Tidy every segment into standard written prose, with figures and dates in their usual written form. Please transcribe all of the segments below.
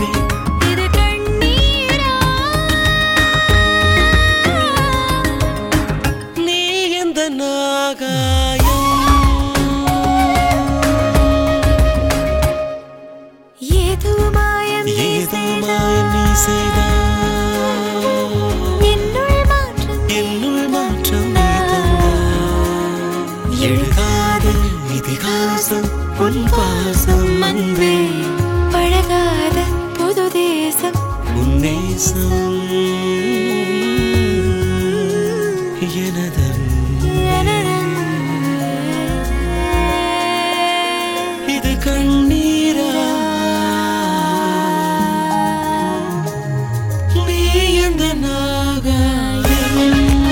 இது கண்ணீரா நீ எந்த நாகாயம் ஏதோ மாயம் நீ செய்தாய் என்னுள் மாற்றம் நீ தந்தாய் எழுதாத இதிகாசம் உன் பாசம் அன்பே பழகாத புது தேசம் உன் நேசம் இது கண்ணீரா நீ எந்த நாகாயம்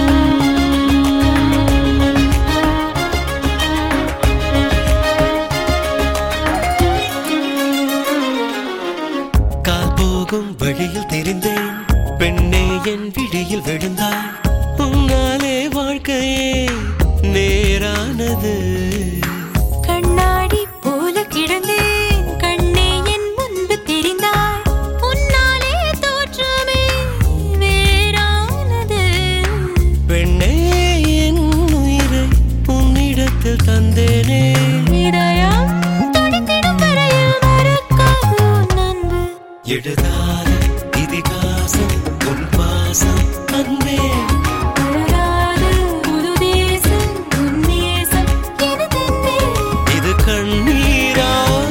கால் போகும் வழியில் தெரிந்தேன் பெண்ணே என் விழியில் விழுந்தாய் உன்னாலே வாழ்க்கையே நேரானது கண்ணாடி போல கிடந்தேன் கண்ணே என் முன்பு தெரிந்தாய் உன்னாலே தோற்றமே வேறானது பெண்ணே என் உயிரை உன்னிடத்தில் தந்தேனே இதயம் துடித்திடும் வரையில் மறக்காது உன் அன்பு எழுதாத இதிகாசம் உன் பாசம் அன்பே பழகாத புது தேசம் உன் நேசம் எனதென்பே இது கண்ணீரா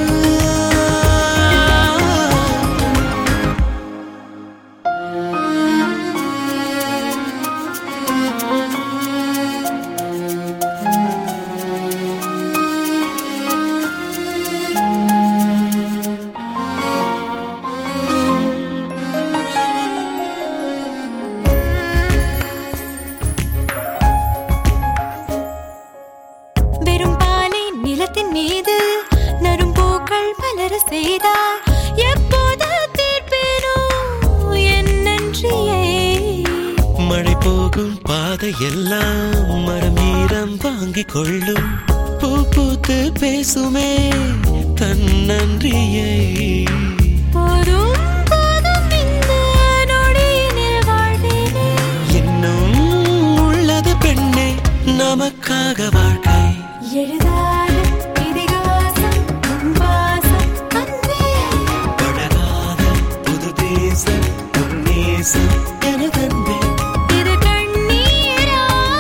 வெறும் பாலை நிலத்தின் மீது நறும்பூக்கள் மலர செய்தார் எப்போது தீர்ப்பேனோ என் நன்றியை மழை போகும் பாதை எல்லாம் மரம் ஈரம் வாங்கிக் கொள்ளும் பூ பூத்து பேசுமே தன் நன்றியை போதும் போதும் இந்த நொடியினில் வாழ்வேனே இன்னும் உள்ளது பெண்ணே நமக்காக வாழ்க்கை எழுதாத இதிகாசம் உன் வாசம் அன்பே பழகாத புது தேசம் உன் நேசம் எனதன்பே இது கண்ணீரா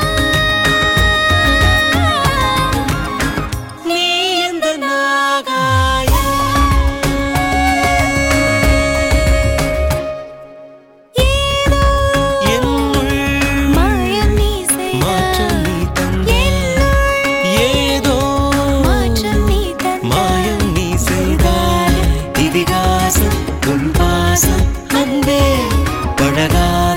நீ எந்த நாகாயம் ஏதோ என்னுள் மாயம் நீ மாற்றம் செய்தாய் நீ தந்தாய் ஏதோ மாற்றம் நீ தந்தாய் மாயம் நீ செய்தாய் இதிகாசம் உன் பாசம் அன்பே பழகாத